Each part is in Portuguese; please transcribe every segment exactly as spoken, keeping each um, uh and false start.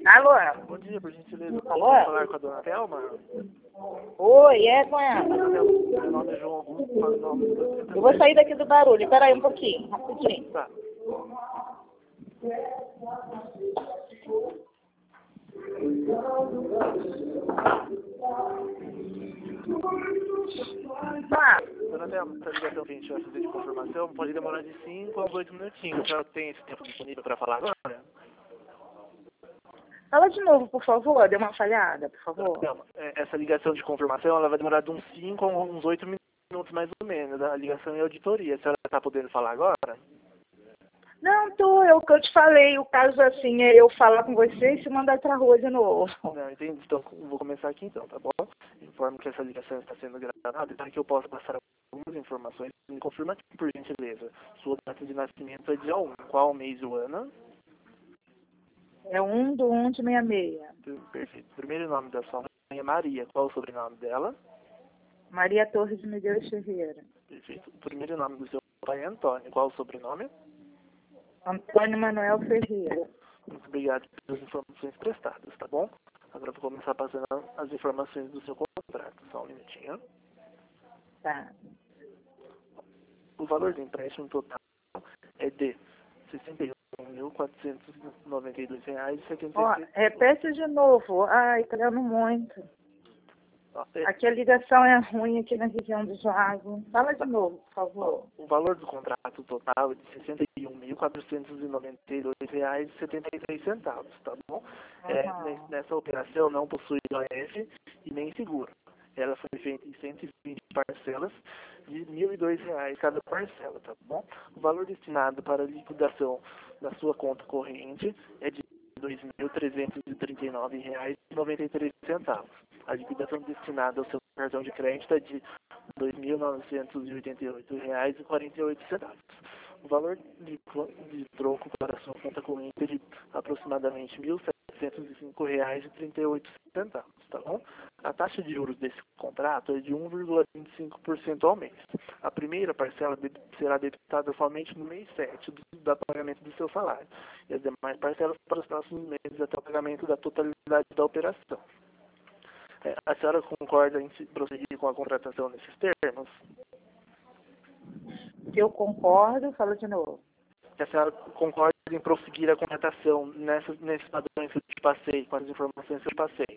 Alô? Bom dia, por gentileza. Alô? Posso falar com a dona Thelma? Oi, é com ela. Meu nome é João Augusto, qual é o nome do... Eu vou sair daqui do barulho. Pera aí um pouquinho, rapidinho. Tá. Ah, Dona Thelma, essa ligação que a gente vai fazer de confirmação pode demorar de cinco a oito minutinhos. A senhora tem esse tempo disponível para falar agora? fala de novo, por favor. Deu uma falhada, por Dona favor. Thelma, é, essa ligação de confirmação ela vai demorar de uns cinco a uns oito minutos mais ou menos. A ligação é auditoria. A senhora está podendo falar agora? Não, tô. É o que eu te falei. O caso, assim, é eu falar com você e se mandar pra rua de novo. Não, entendi. Então, vou começar aqui então, tá bom? Informo que essa ligação está sendo gravada e para que eu possa passar algumas informações, me confirma aqui, por gentileza. Sua data de nascimento é dia um. Qual mês e o ano? É um do um de meia meia. Perfeito. Primeiro nome da sua mãe é Maria. Qual o sobrenome dela? Maria Torres de Medeiros Ferreira. Perfeito. O primeiro nome do seu pai é Antônio. Qual o sobrenome? Antônio Manuel Ferreira. Muito obrigado pelas informações prestadas, tá bom? Agora eu vou começar passando as informações do seu contrato. Só um minutinho. Tá. O valor do empréstimo total é de sessenta e um mil quatrocentos e noventa e dois reais e setenta Ó, e seis. repete de novo. Ai, tá dando muito. É, Aqui a ligação é ruim aqui na região do Lago. Fala de novo, por favor. o valor do contrato total é de sessenta e um mil quatrocentos e noventa e dois reais e setenta e três centavos, tá bom? É, Aham. nes- nessa operação não possui O S e nem seguro. Ela foi feita em cento e vinte parcelas de mil e dois reais cada parcela, tá bom? O valor destinado para a liquidação da sua conta corrente é de dois mil trezentos e trinta e nove reais e noventa e três centavos. A liquidação destinada ao seu cartão de crédito é de dois mil novecentos e oitenta e oito reais e quarenta e oito centavos. O valor de, clo- de troco para a sua conta corrente é de aproximadamente mil setecentos e cinco reais e trinta e oito centavos, tá bom? A taxa de juros desse contrato é de um vírgula vinte e cinco por cento ao mês. A primeira parcela deb- será debitada somente no mês sete do, do pagamento do seu salário, e as demais parcelas para os próximos meses até o pagamento da totalidade da operação. É, a senhora concorda em se prosseguir com a contratação nesses termos? Se eu concordo, fala de novo. Que a senhora concorda em prosseguir a contratação nessas, nesses padrões que eu te passei, com as informações que eu te passei?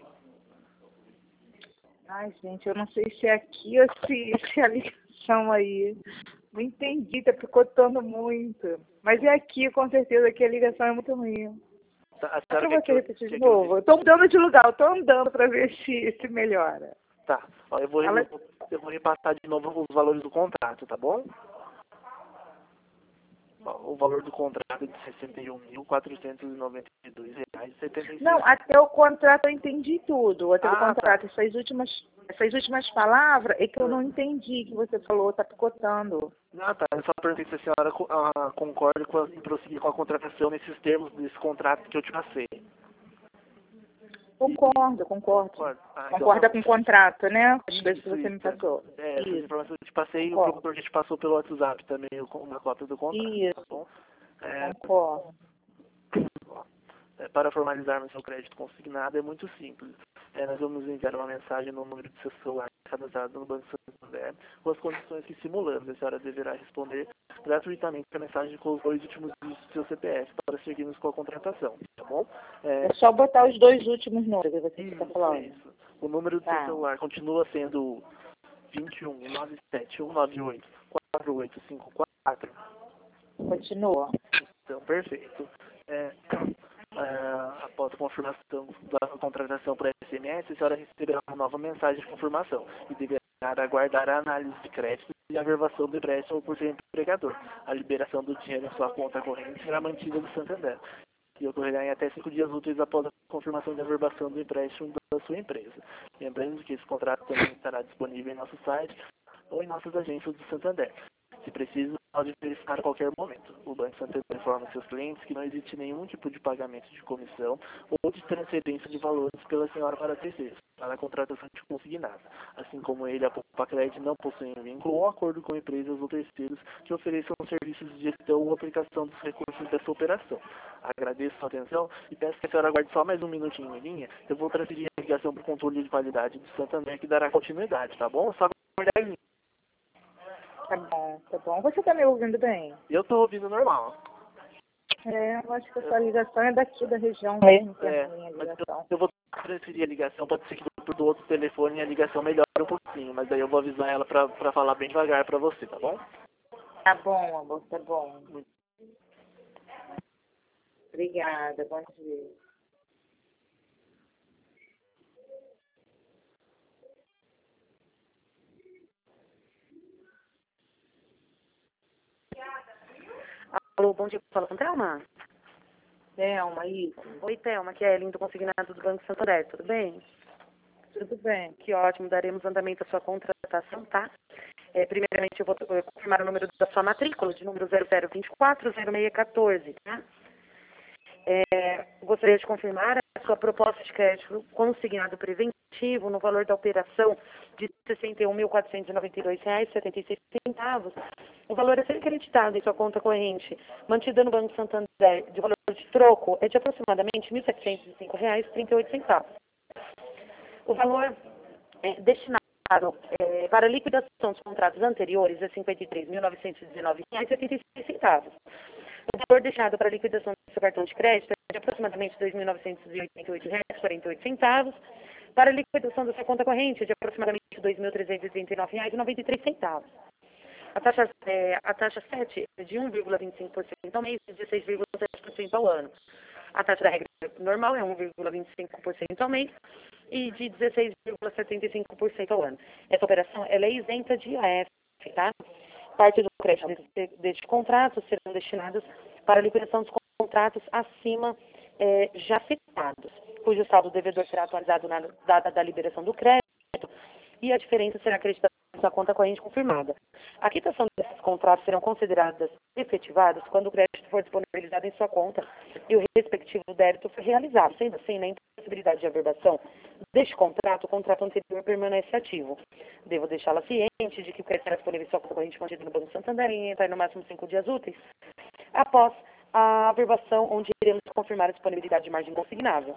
Ai, gente, eu não sei se é aqui ou se, se é a ligação aí. Não entendi, tá picotando muito. Mas é aqui, com certeza, que a ligação é muito ruim. Tá, a Só senhora pra quer que você eu, repetir de quer que eu novo. Eu tô mudando de lugar, eu tô andando pra ver se, se melhora. Tá, ó, eu, vou, Ela... eu, eu vou repassar de novo os valores do contrato, tá bom? Ó, o valor do contrato é de sessenta e um mil quatrocentos e noventa e dois reais e setenta e seis Não, centavos. até o contrato eu entendi tudo. Até o Ah, contrato, tá. essas últimas, essas últimas palavras é que eu não entendi que você falou, tá picotando. Ah, tá. Eu só perguntei se a senhora co- ah, concorda com a, em prosseguir com a contratação nesses termos desse contrato que eu te passei. Concordo, concordo. Concorda? Ah, então Concorda tá. com o contrato, né? As coisas que Isso, você me isso. passou. É, essas Isso, informações que eu te passei, o concordo. promotor que te passou pelo WhatsApp também, o- uma cópia do contrato, tá Isso, bom? É, concordo. ó, é, para formalizarmos seu crédito consignado é muito simples. É, nós vamos enviar uma mensagem no número do seu celular cadastrado no Banco Santander com as condições que simulamos. A senhora deverá responder gratuitamente a mensagem com os dois últimos dígitos do seu C P F para seguirmos com a contratação, tá bom? É, É só botar os dois últimos números que você está isso, falando. isso. O número do Tá. seu celular continua sendo vinte e um, nove sete, um nove oito, quatro oito cinco quatro. Continua. Então, perfeito. É, é, após a confirmação da contratação por S M S, a senhora receberá uma nova mensagem de confirmação e deverá aguardar a análise de crédito e a verbação do empréstimo por ser empregador. A liberação do dinheiro em sua conta corrente será mantida do Santander e ocorrerá em até cinco dias úteis após a confirmação da verbação do empréstimo da sua empresa. Lembrando que esse contrato também estará disponível em nosso site ou em nossas agências do Santander. Se preciso, pode verificar a qualquer momento. O Banco Santander informa seus clientes que não existe nenhum tipo de pagamento de comissão ou de transferência de valores pela senhora para terceiros, para a contratação de consignado. Assim como ele, a Poupa-Cred não possui vínculo ou acordo com empresas ou terceiros que ofereçam serviços de gestão ou aplicação dos recursos dessa operação. Agradeço a sua atenção e peço que a senhora aguarde só mais um minutinho em linha. Eu vou transferir a ligação para o controle de qualidade do Santander, que dará continuidade, tá bom? Só aguardar em linha. Tá bom, tá bom. Você tá me ouvindo bem? Eu estou ouvindo normal. É, eu acho que essa ligação é daqui da região mesmo, que é É, a minha mas ligação. eu, eu vou transferir a ligação, pode ser que do, do outro telefone a ligação melhore um pouquinho, mas daí eu vou avisar ela pra, pra falar bem devagar pra você, tá bom? Tá bom, amor, tá bom. Obrigada, bom dia. Alô, bom dia, fala com Thelma? Thelma, isso. Oi, Thelma, que é Ellen do Consignado do Banco Santander, tudo bem? Tudo bem. Que ótimo, daremos andamento à sua contratação, tá? É, primeiramente, eu vou eh, confirmar o número da sua matrícula, de número zero zero dois quatro zero seis um quatro, tá? É, gostaria de confirmar a sua proposta de crédito consignado preventivo no valor da operação de sessenta e um mil quatrocentos e noventa e dois reais e setenta e seis centavos. O valor a ser acreditado em sua conta corrente, mantida no Banco Santander, de valor de troco, é de aproximadamente mil setecentos e cinco reais e trinta e oito centavos. O valor é, destinado é, para a liquidação dos contratos anteriores é cinquenta e três mil novecentos e dezenove reais e oitenta e seis centavos. O valor destinado para a liquidação do seu cartão de crédito é de aproximadamente dois mil novecentos e oitenta e oito reais e quarenta e oito centavos. Para a liquidação da sua conta corrente é de aproximadamente dois mil trezentos e trinta e nove reais e noventa e três centavos. A taxa, é, a taxa sete é de um vírgula vinte e cinco por cento ao mês e dezesseis vírgula sete por cento ao ano. A taxa da regra normal é um vírgula vinte e cinco por cento ao mês e de dezesseis vírgula setenta e cinco por cento ao ano. Essa operação ela é isenta de I A F, tá? Parte do crédito deste, deste contrato serão destinados para a liquidação dos contratos acima é, já citados, cujo saldo devedor será atualizado na data da liberação do crédito e a diferença será acreditada na sua conta corrente confirmada. A quitação desses contratos serão consideradas efetivadas quando o crédito for disponibilizado em sua conta e o respectivo débito for realizado. Sendo assim, na impossibilidade de averbação deste contrato, o contrato anterior permanece ativo. Devo deixá-la ciente de que o crédito será disponível em sua conta corrente mantida no Banco Santander e entrar no máximo cinco dias úteis após a averbação, onde iremos confirmar a disponibilidade de margem consignável.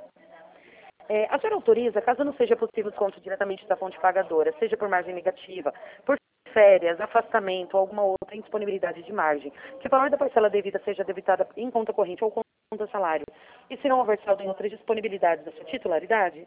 É, a senhora autoriza, caso não seja possível desconto diretamente da fonte pagadora, seja por margem negativa, por férias, afastamento ou alguma outra indisponibilidade de margem, que o valor da parcela devida seja debitada em conta corrente ou conta salário, e se não houver saldo em outras disponibilidades da sua titularidade?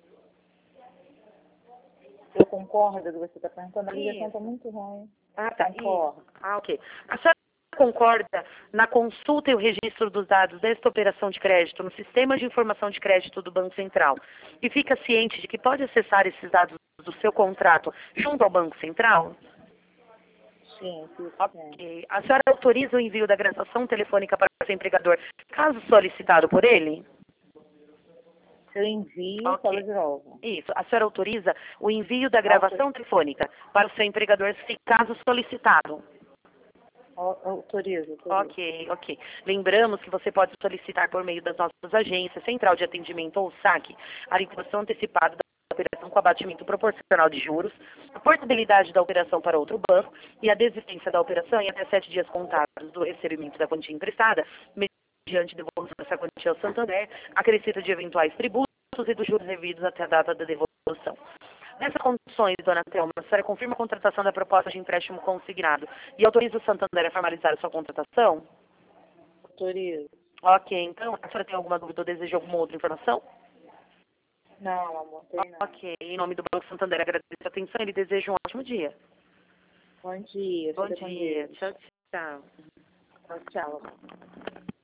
Eu concordo com o que você está perguntando, a ligação Isso. está muito ruim. Ah, tá. Concordo. Isso. Ah, ok. A senhora concorda na consulta e o registro dos dados desta operação de crédito no sistema de informação de crédito do Banco Central e fica ciente de que pode acessar esses dados do seu contrato junto ao Banco Central? Sim, sim, sim. Ok. A senhora autoriza o envio da gravação telefônica para o seu empregador, caso solicitado por ele? Eu envio, Ok. fala de novo. Isso. A senhora autoriza o envio da gravação telefônica para o seu empregador, se caso solicitado? Autorizo, autorizo. Ok, ok. Lembramos que você pode solicitar por meio das nossas agências, Central de Atendimento ou saque, a liquidação antecipada da operação com abatimento proporcional de juros, a portabilidade da operação para outro banco e a desistência da operação em até sete dias contados do recebimento da quantia emprestada, mediante devolução dessa quantia ao Santander, acrescida de eventuais tributos e dos juros devidos até a data da devolução. Nessas condições, dona Thelma, a senhora confirma a contratação da proposta de empréstimo consignado e autoriza o Santander a formalizar a sua contratação? Autorizo. Ok, então, a senhora tem alguma dúvida ou deseja alguma outra informação? Não, amor, tem não. Ok, em nome do Banco Santander, agradeço a atenção e lhe desejo um ótimo dia. Bom dia. Bom fica com dia, Deus. tchau, tchau. Tchau, tchau.